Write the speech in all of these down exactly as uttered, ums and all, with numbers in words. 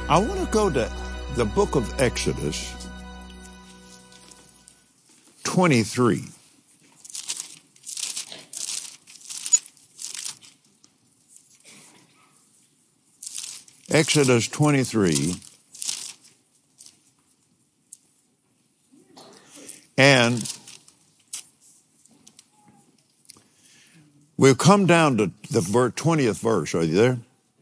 I want to go to the book of Exodus twenty-three. Exodus twenty-three. And we'll come down to the twentieth verse. Are you there?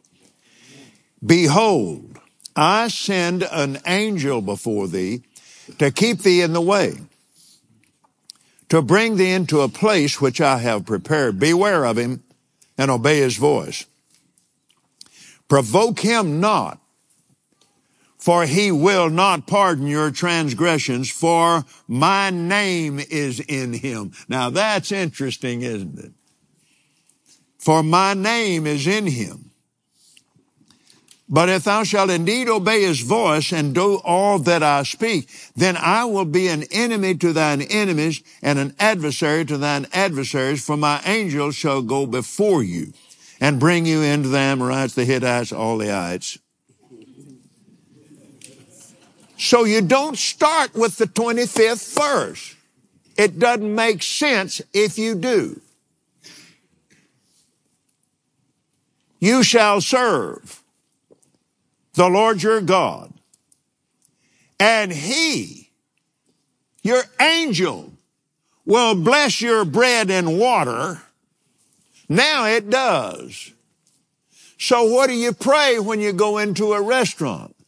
Behold, I send an angel before thee to keep thee in the way, to bring thee into a place which I have prepared. Beware of him and obey his voice. Provoke him not, for he will not pardon your transgressions, for my name is in him. Now that's interesting, isn't it? For my name is in him. But if thou shalt indeed obey his voice and do all that I speak, then I will be an enemy to thine enemies and an adversary to thine adversaries, for my angels shall go before you and bring you into the Amorites, the Hittites, all the ites. So you don't start with the twenty-fifth verse. It doesn't make sense if you do. You shall serve the Lord your God, and he, your angel, will bless your bread and water. Now it does. So what do you pray when you go into a restaurant?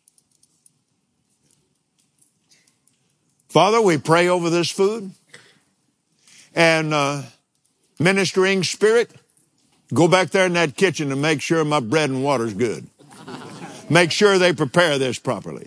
Father, we pray over this food, and uh, ministering spirit, go back there in that kitchen and make sure my bread and water's good. Make sure they prepare this properly.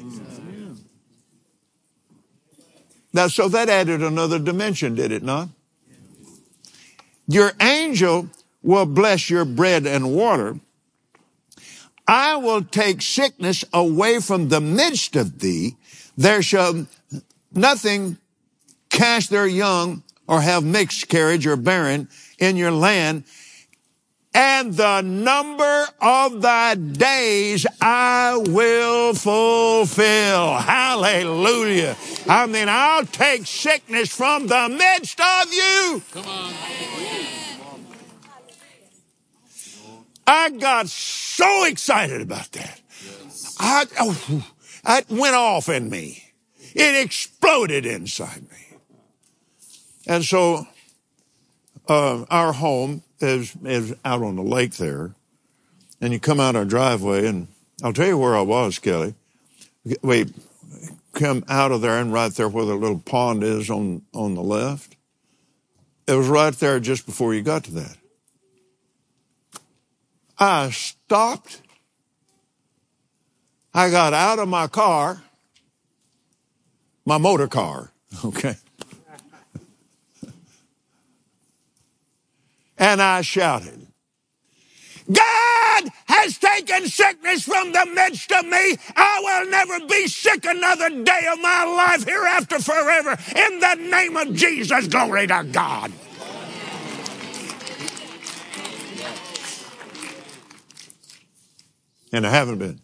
Now, so that added another dimension, did it not? Your angel will bless your bread and water. I will take sickness away from the midst of thee. There shall nothing cast their young or have mixed carriage or barren in your land. And the number of thy days I will fulfill. Hallelujah. I mean, I'll take sickness from the midst of you. Come on. I got so excited about that. I, oh, it went off in me. It exploded inside me. And so uh, our home is, is out on the lake there. And you come out our driveway, and I'll tell you where I was, Kelly. We come out of there, and right there where the little pond is on, on the left, it was right there just before you got to that. I stopped. I got out of my car, my motor car, okay? And I shouted, God has taken sickness from the midst of me. I will never be sick another day of my life hereafter forever. In the name of Jesus, glory to God. And I haven't been.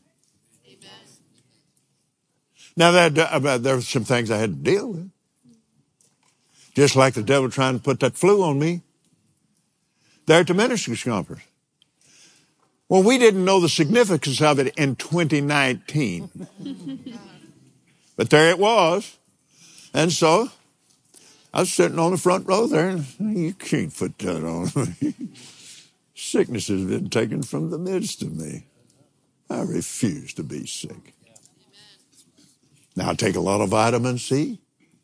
Now, that, uh, there were some things I had to deal with. Just like the devil trying to put that flu on me there at the ministers' conference. Well, we didn't know the significance of it in twenty nineteen. But there it was. And so I was sitting on the front row there, and you can't put that on me. Sickness has been taken from the midst of me. I refuse to be sick. Now I take a lot of vitamin C,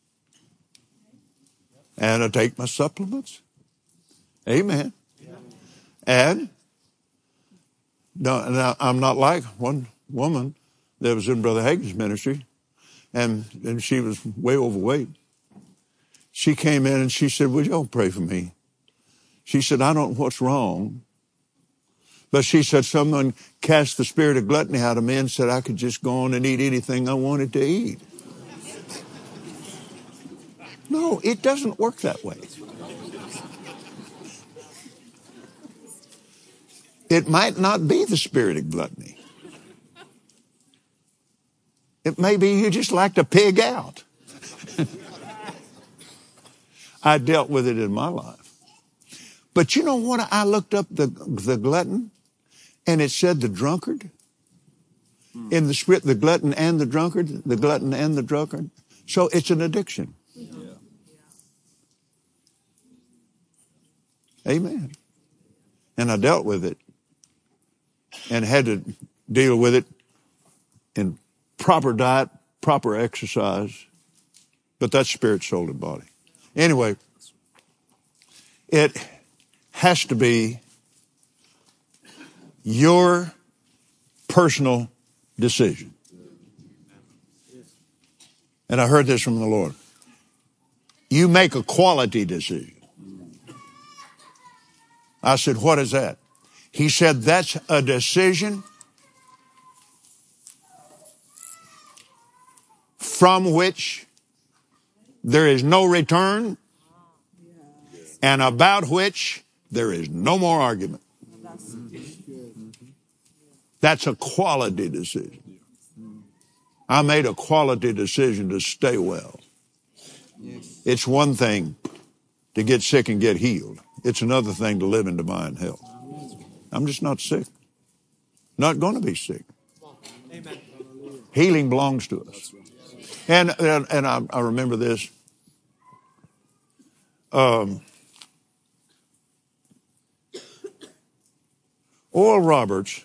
and I take my supplements. Amen. And no, now I'm not like one woman that was in Brother Hagin's ministry, and, and she was way overweight. She came in and she said, would y'all pray for me? She said, I don't know what's wrong. But she said, someone cast the spirit of gluttony out of me and said I could just go on and eat anything I wanted to eat. No, it doesn't work that way. It might not be the spirit of gluttony. It may be you just like to pig out. I dealt with it in my life. But you know what? I looked up the, the glutton, and it said the drunkard. In the script, the glutton and the drunkard, the glutton and the drunkard. So it's an addiction. Yeah. Amen. And I dealt with it and had to deal with it in proper diet, proper exercise. But that's spirit, soul, and body. Anyway, it has to be your personal decision. And I heard this from the Lord. You make a quality decision. I said, what is that? He said, that's a decision from which there is no return and about which there is no more argument. That's a quality decision. I made a quality decision to stay well. It's one thing to get sick and get healed. It's another thing to live in divine health. I'm just not sick. Not going to be sick. Healing belongs to us. And and, and I, I remember this. Um, Oral Roberts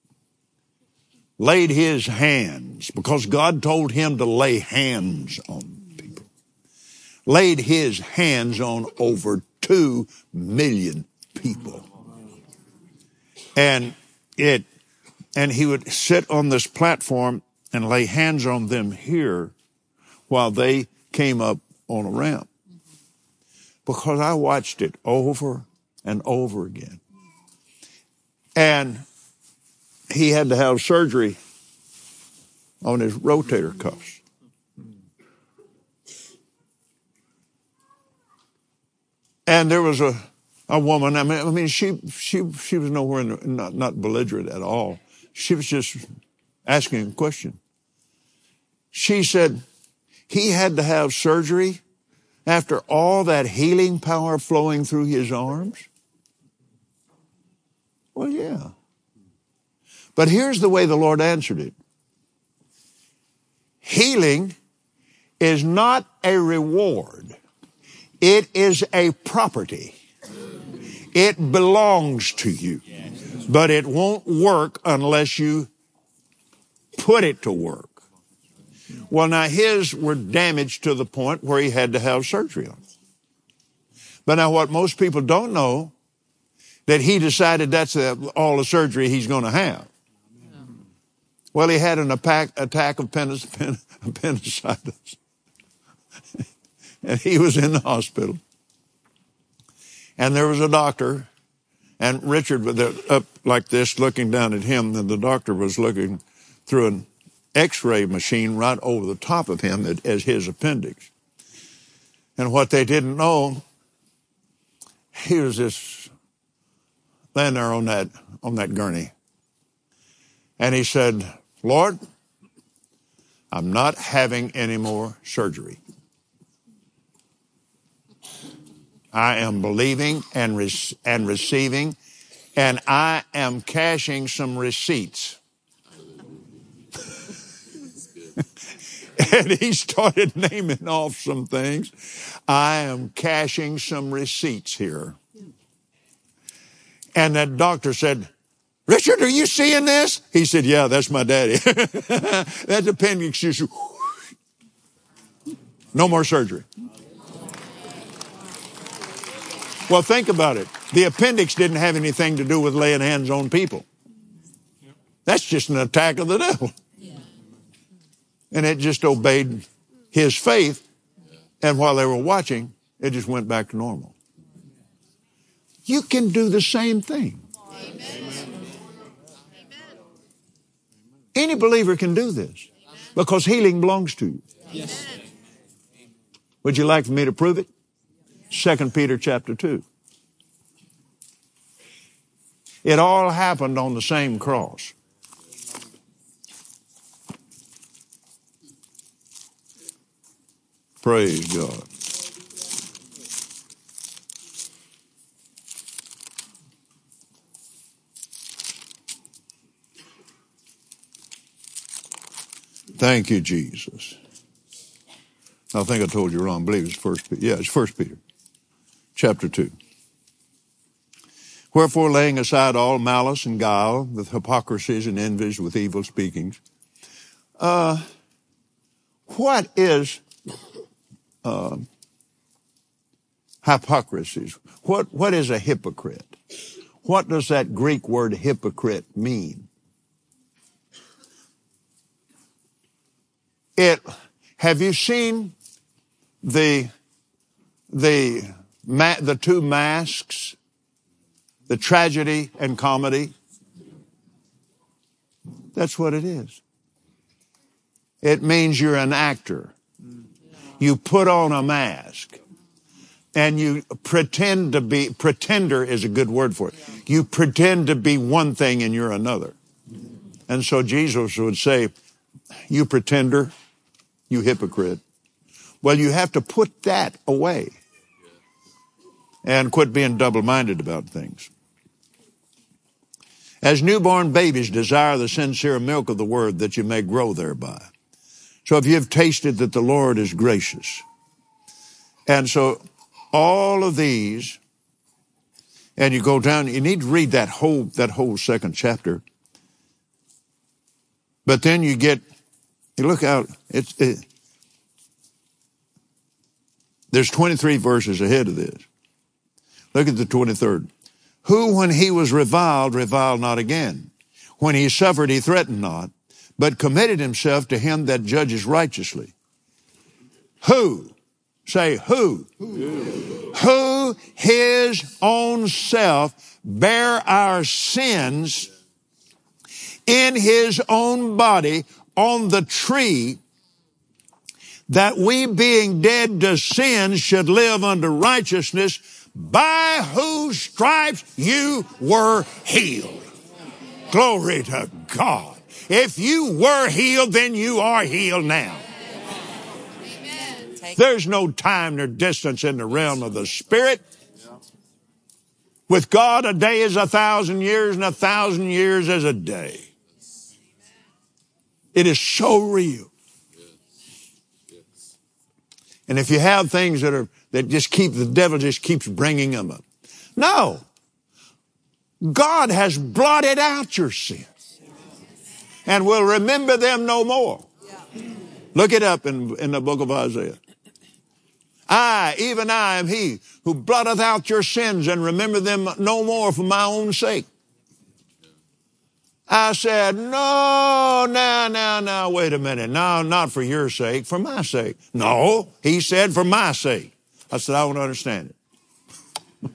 laid his hands, because God told him to lay hands on people, laid his hands on over two million people. And it, and he would sit on this platform and lay hands on them here while they came up on a ramp. Because I watched it over and over again. And he had to have surgery on his rotator cuffs. And there was a, a woman, I mean, I mean, she, she, she was nowhere in the, not, not belligerent at all. She was just asking a question. She said, he had to have surgery after all that healing power flowing through his arms? Well, yeah. But here's the way the Lord answered it. Healing is not a reward. It is a property. It belongs to you. But it won't work unless you put it to work. Well, now his were damaged to the point where he had to have surgery on it. But now what most people don't know, that he decided that's the, all the surgery he's going to have. Well, he had an attack, attack of appendicitis. And he was in the hospital. And there was a doctor, and Richard was up like this looking down at him, and the doctor was looking through an X-ray machine right over the top of him as his appendix. And what they didn't know, he was just laying there on that, on that gurney. And he said, Lord, I'm not having any more surgery. I am believing and, re- and receiving, and I am cashing some receipts. And he started naming off some things. I am cashing some receipts here. And that doctor said, Richard, are you seeing this? He said, yeah, that's my daddy. That appendix just, no more surgery. Well, think about it. The appendix didn't have anything to do with laying hands on people. That's just an attack of the devil. And it just obeyed his faith. And while they were watching, it just went back to normal. You can do the same thing. Any believer can do this because healing belongs to you. Yes. Would you like for me to prove it? Second Peter chapter two. It all happened on the same cross. Praise God. Thank you, Jesus. I think I told you wrong. I believe it's First Peter. Yeah, it's First Peter, chapter two. Wherefore, laying aside all malice and guile, with hypocrisies and envies, with evil speakings. Uh, what is uh, hypocrisies? What what is a hypocrite? What does that Greek word hypocrite mean? It. Have you seen the the ma- the two masks, the tragedy and comedy? That's what it is. It means you're an actor. You put on a mask and you pretend to be, pretender is a good word for it. You pretend to be one thing and you're another. And so Jesus would say, you pretender, you hypocrite. Well, you have to put that away and quit being double-minded about things. As newborn babies desire the sincere milk of the word that you may grow thereby. So if you've tasted that the Lord is gracious. And so all of these, and you go down, you need to read that whole, that whole second chapter. But then you get, you look out, it's, it, there's twenty-three verses ahead of this. Look at the twenty-third. Who, when he was reviled, reviled not again. When he suffered, he threatened not, but committed himself to him that judges righteously. Who? Say, who? Who? Who his own self bare our sins in his own body on the tree, that we being dead to sin should live unto righteousness, by whose stripes you were healed. Glory to God. If you were healed, then you are healed now. Amen. There's no time nor distance in the realm of the Spirit. With God, a day is a thousand years, and a thousand years is a day. It is so real. And if you have things that are that just keep, the devil just keeps bringing them up. No. God has blotted out your sins and will remember them no more. Look it up in, in the book of Isaiah. I, even I, am he who blotteth out your sins and remember them no more for my own sake. I said, no, now, now, now, wait a minute. No, not for your sake, for my sake. No, he said for my sake. I said, I don't understand it.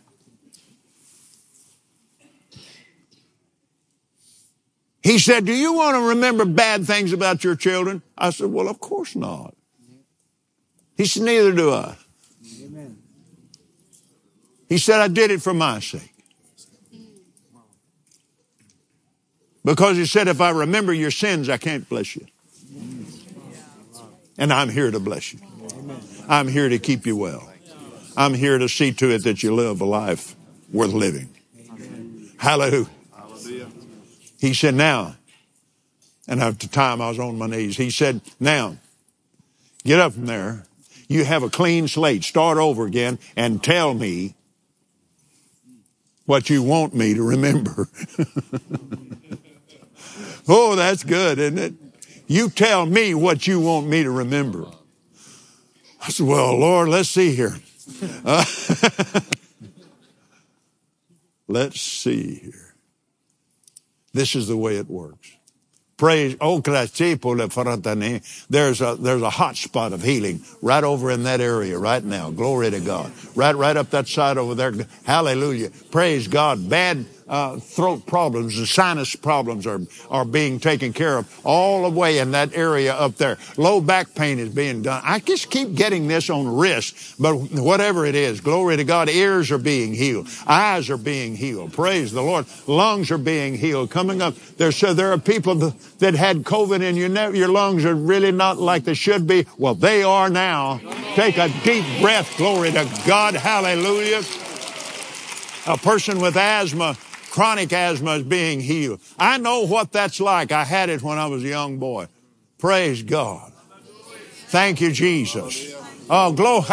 He said, do you want to remember bad things about your children? I said, well, of course not. He said, neither do I. Amen. He said, I did it for my sake. Because he said, if I remember your sins, I can't bless you. And I'm here to bless you. I'm here to keep you well. I'm here to see to it that you live a life worth living. Hallelujah. He said, now, and at the time I was on my knees, he said, now, get up from there. You have a clean slate. Start over again and tell me what you want me to remember. Oh, that's good, isn't it? You tell me what you want me to remember. I said, well, Lord, let's see here. Uh, let's see here. This is the way it works. Praise. Oh, there's a, there's a hot spot of healing right over in that area right now. Glory to God. Right, right up that side over there. Hallelujah. Praise God. Bad, uh, uh, throat problems and sinus problems are, are being taken care of all the way in that area up there. Low back pain is being done. I just keep getting this on wrists, but whatever it is, glory to God, ears are being healed. Eyes are being healed. Praise the Lord. Lungs are being healed. Coming up, there, so there are people that had COVID and your, your lungs are really not like they should be. Well, they are now. Take a deep breath. Glory to God. Hallelujah. A person with asthma, chronic asthma, is being healed. I know what that's like. I had it when I was a young boy. Praise God. Thank you, Jesus. Oh, glory.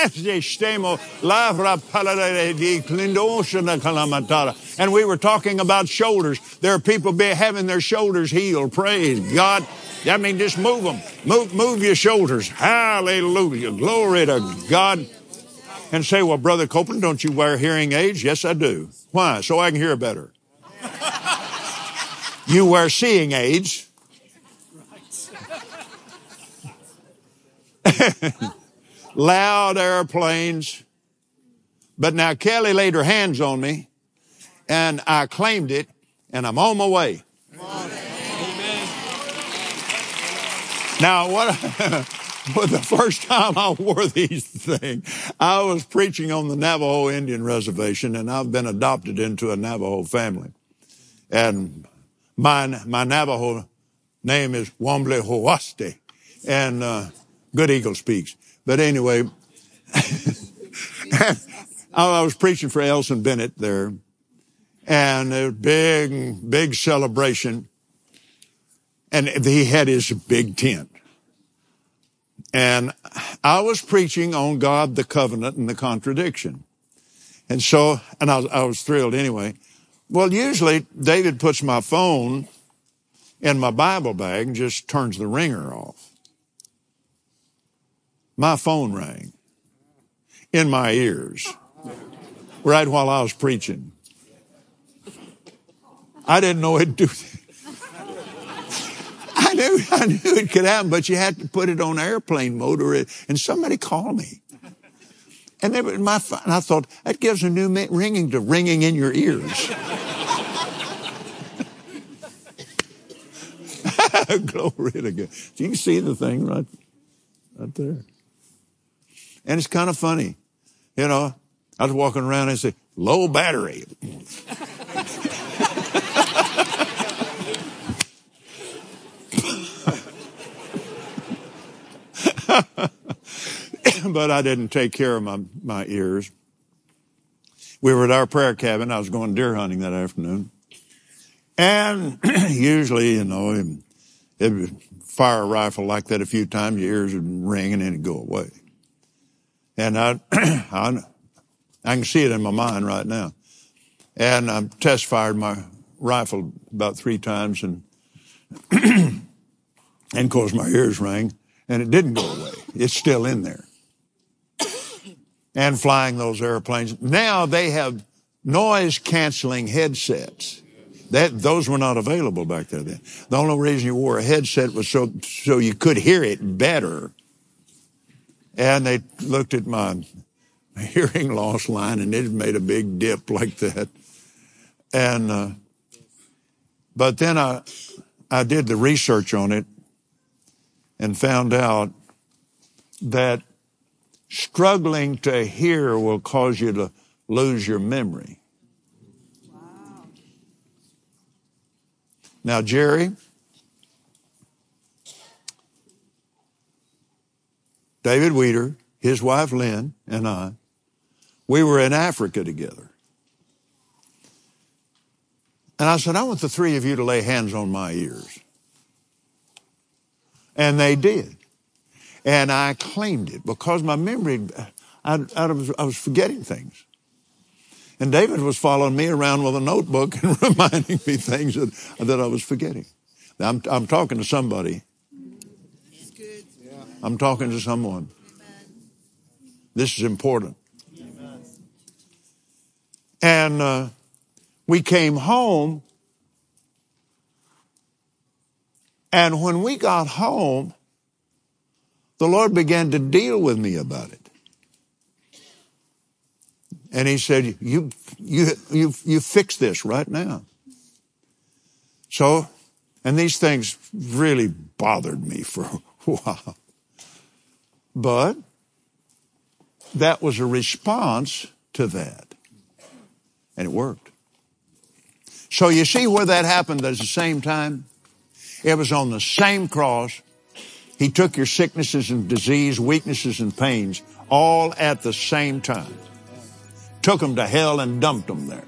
And we were talking about shoulders. There are people be having their shoulders healed. Praise God. I mean, just move them. Move, move your shoulders. Hallelujah. Glory to God. And say, well, Brother Copeland, don't you wear hearing aids? Yes, I do. Why? So I can hear better. You wear seeing aids. Loud airplanes. But now Kelly laid her hands on me, and I claimed it, and I'm on my way. Amen. Now, what... Well, the first time I wore these things, I was preaching on the Navajo Indian Reservation, and I've been adopted into a Navajo family. And my, my Navajo name is Wamble Hoaste, and uh, Good Eagle speaks. But anyway, I was preaching for Elson Bennett there, and a big, big celebration, and he had his big tent. And I was preaching on God, the covenant, and the contradiction. And so, and I was, I was thrilled anyway. Well, usually David puts my phone in my Bible bag and just turns the ringer off. My phone rang in my ears right while I was preaching. I didn't know it'd do that. I knew, I knew it could happen, but you had to put it on airplane mode, or it, and somebody called me. And, they, my, and I thought, that gives a new ringing to ringing in your ears. Glory to God. You can see the thing right, right there. And it's kind of funny. You know, I was walking around and I said, low battery. But I didn't take care of my, my ears. We were at our prayer cabin. I was going deer hunting that afternoon. And usually, you know, it, it would fire a rifle like that a few times, your ears would ring and then it'd go away. And I, I, I can see it in my mind right now. And I test fired my rifle about three times, and, and of course my ears rang, and it didn't go away. It's still in there. And flying those airplanes. Now they have noise-canceling headsets. That, those were not available back there then. The only reason you wore a headset was so, so you could hear it better. And they looked at my hearing loss line, and it made a big dip like that. And, uh, but then I, I did the research on it and found out that struggling to hear will cause you to lose your memory. Wow. Now, Jerry, David Weeder, his wife Lynn, and I, we were in Africa together. And I said, I want the three of you to lay hands on my ears. And they did. And I claimed it because my memory, I, I, was, I was forgetting things. And David was following me around with a notebook and reminding me things that, that I was forgetting. I'm, I'm talking to somebody. I'm talking to someone. This is important. And uh, we came home. And when we got home, the Lord began to deal with me about it. And he said, you, you, you, you fix this right now. So, and these things really bothered me for a while. But that was a response to that. And it worked. So you see where that happened at the same time? It was on the same cross. He took your sicknesses and disease, weaknesses and pains, all at the same time. Took them to hell and dumped them there.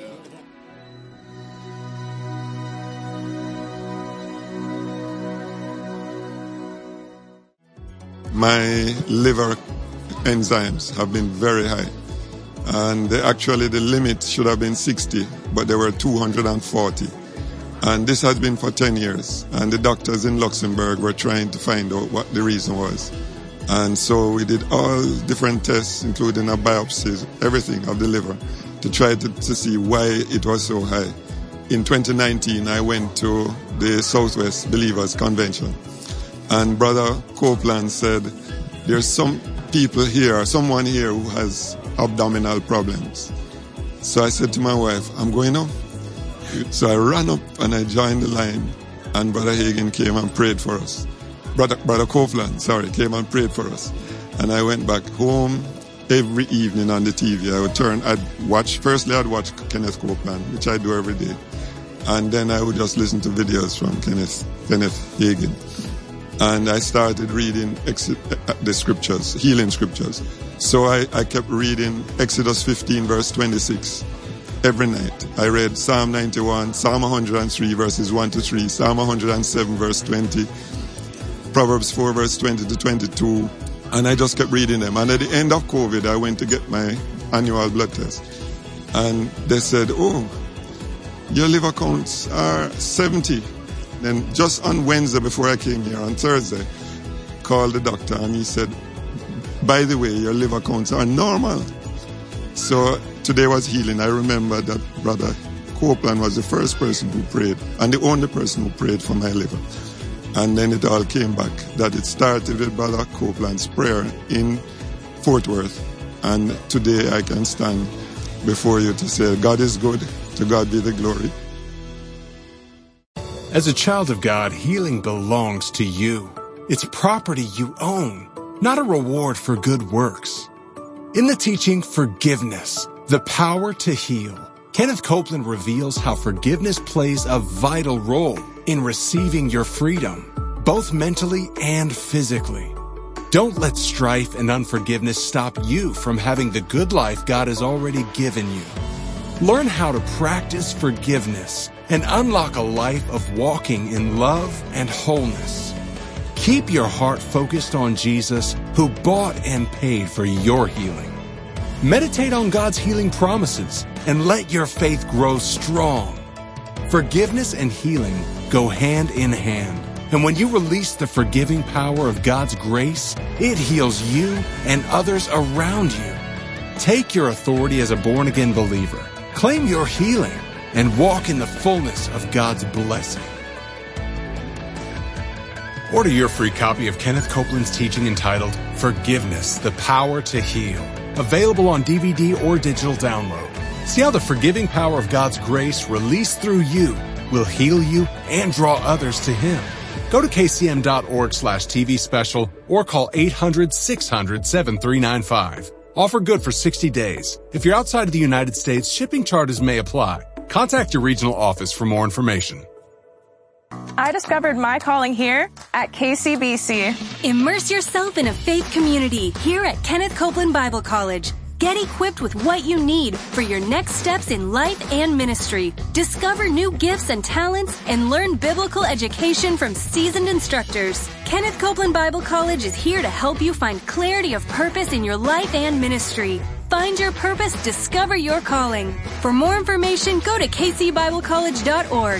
My liver enzymes have been very high. And they, actually the limit should have been sixty, but they were two hundred forty. And this has been for ten years. And the doctors in Luxembourg were trying to find out what the reason was. And so we did all different tests, including a biopsy, everything of the liver, to try to, to see why it was so high. In twenty nineteen, I went to the Southwest Believers Convention. And Brother Copeland said, there's some people here, someone here who has abdominal problems. So I said to my wife, I'm going up. So I ran up and I joined the line, and Brother Hagin came and prayed for us. Brother, Brother Copeland, sorry, came and prayed for us. And I went back home every evening on the T V. I would turn, I'd watch, firstly I'd watch Kenneth Copeland, which I do every day. And then I would just listen to videos from Kenneth, Kenneth Hagin. And I started reading the scriptures, healing scriptures. So I, I kept reading Exodus fifteen, verse twenty-six, every night. I read Psalm ninety-one, Psalm one hundred three, verses one to three, Psalm one hundred seven, verse twenty, Proverbs four, verse twenty to twenty-two. And I just kept reading them. And at the end of COVID, I went to get my annual blood test. And they said, oh, your liver counts are seventy. Then just on Wednesday before I came here, on Thursday, called the doctor and he said, by the way, your liver counts are normal. So today was healing. I remember that Brother Copeland was the first person who prayed and the only person who prayed for my liver. And then it all came back that it started with Brother Copeland's prayer in Fort Worth. And today I can stand before you to say, God is good, to God be the glory. As a child of God, healing belongs to you. It's property you own, not a reward for good works. In the teaching, Forgiveness, the Power to Heal, Kenneth Copeland reveals how forgiveness plays a vital role in receiving your freedom, both mentally and physically. Don't let strife and unforgiveness stop you from having the good life God has already given you. Learn how to practice forgiveness and unlock a life of walking in love and wholeness. Keep your heart focused on Jesus, who bought and paid for your healing. Meditate on God's healing promises and let your faith grow strong. Forgiveness and healing go hand in hand. And when you release the forgiving power of God's grace, it heals you and others around you. Take your authority as a born-again believer. Claim your healing and walk in the fullness of God's blessing. Order your free copy of Kenneth Copeland's teaching entitled Forgiveness, the Power to Heal. Available on D V D or digital download. See how the forgiving power of God's grace released through you will heal you and draw others to Him. Go to kcm.org slash TV special or call eight hundred, six hundred, seven three nine five. Offer good for sixty days. If you're outside of the United States, shipping charges may apply. Contact your regional office for more information. I discovered my calling here at K C B C. Immerse yourself in a faith community here at Kenneth Copeland Bible College. Get equipped with what you need for your next steps in life and ministry. Discover new gifts and talents and learn biblical education from seasoned instructors. Kenneth Copeland Bible College is here to help you find clarity of purpose in your life and ministry. Find your purpose, discover your calling. For more information, go to k c bible college dot org.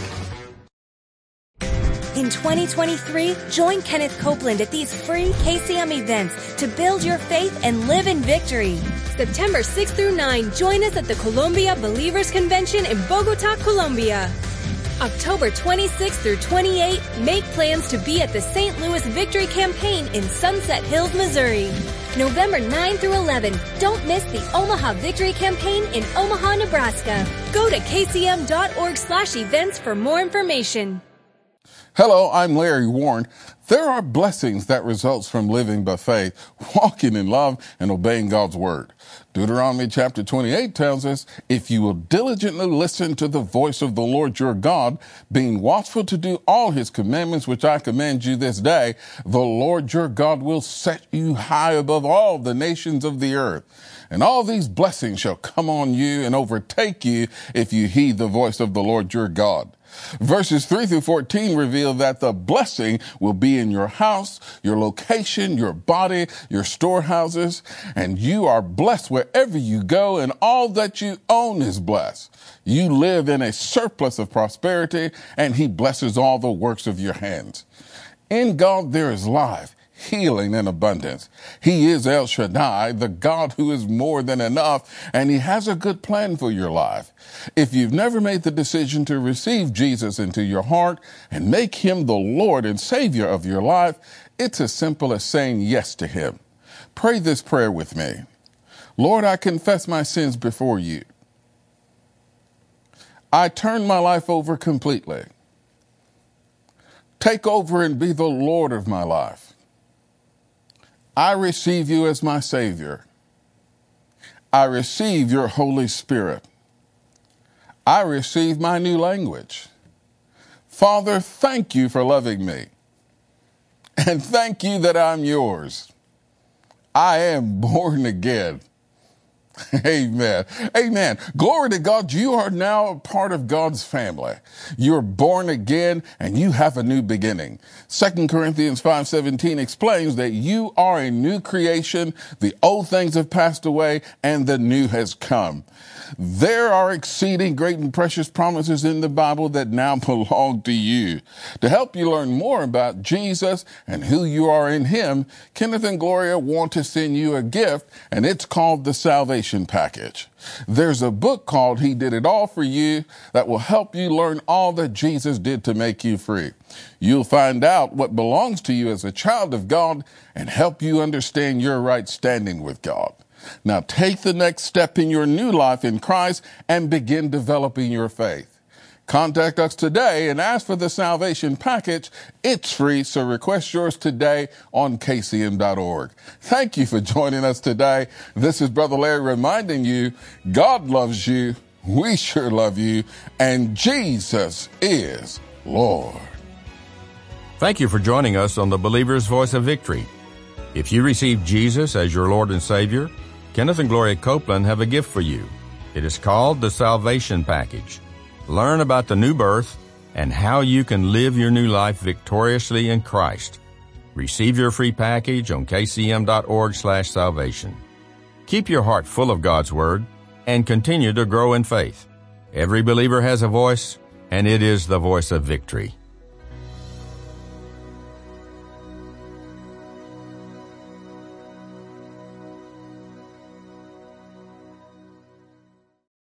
In twenty twenty-three, join Kenneth Copeland at these free K C M events to build your faith and live in victory. September sixth through ninth, join us at the Colombia Believers Convention in Bogota, Colombia. October twenty-sixth through twenty-eighth, make plans to be at the Saint Louis Victory Campaign in Sunset Hills, Missouri. November ninth through eleventh. Don't miss the Omaha Victory Campaign in Omaha, Nebraska. Go to kcm.org slash events for more information. Hello, I'm Larry Warren. There are blessings that results from living by faith, walking in love, and obeying God's word. Deuteronomy chapter twenty-eight tells us, if you will diligently listen to the voice of the Lord your God, being watchful to do all his commandments, which I command you this day, the Lord your God will set you high above all the nations of the earth. And all these blessings shall come on you and overtake you if you heed the voice of the Lord your God. Verses three through fourteen reveal that the blessing will be in your house, your location, your body, your storehouses, and you are blessed wherever you go, and all that you own is blessed. You live in a surplus of prosperity, and he blesses all the works of your hands. In God there is life, healing, and abundance. He is El Shaddai, the God who is more than enough, and he has a good plan for your life. If you've never made the decision to receive Jesus into your heart and make him the Lord and Savior of your life, it's as simple as saying yes to him. Pray this prayer with me. Lord, I confess my sins before you. I turn my life over completely. Take over and be the Lord of my life. I receive you as my Savior. I receive your Holy Spirit. I receive my new language. Father, thank you for loving me. And thank you that I'm yours. I am born again. Amen. Amen. Glory to God. You are now a part of God's family. You're born again and you have a new beginning. Second Corinthians five seventeen explains that you are a new creation. The old things have passed away and the new has come. There are exceeding great and precious promises in the Bible that now belong to you. To help you learn more about Jesus and who you are in him, Kenneth and Gloria want to send you a gift, and it's called the Salvation Package. There's a book called He Did It All for You that will help you learn all that Jesus did to make you free. You'll find out what belongs to you as a child of God and help you understand your right standing with God. Now take the next step in your new life in Christ and begin developing your faith. Contact us today and ask for the Salvation Package. It's free, so request yours today on K C M dot org. Thank you for joining us today. This is Brother Larry reminding you, God loves you, we sure love you, and Jesus is Lord. Thank you for joining us on the Believer's Voice of Victory. If you receive Jesus as your Lord and Savior, Kenneth and Gloria Copeland have a gift for you. It is called the Salvation Package. Learn about the new birth and how you can live your new life victoriously in Christ. Receive your free package on kcm.org slash salvation. Keep your heart full of God's Word and continue to grow in faith. Every believer has a voice, and it is the voice of victory.